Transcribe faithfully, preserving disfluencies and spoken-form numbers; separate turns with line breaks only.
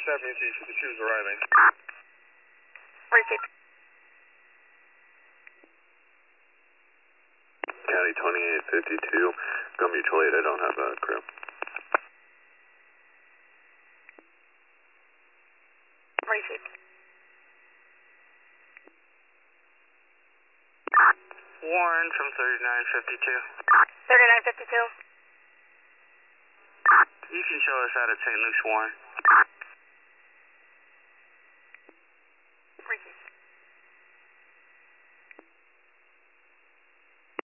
seventy fifty-two is arriving.
Received.
County twenty-eight fifty-two, go mutual aid, I don't have a crew.
Received.
Warren from thirty-nine fifty-two.
thirty-nine fifty-two.
You can show us out at Saint Luke's, Warren.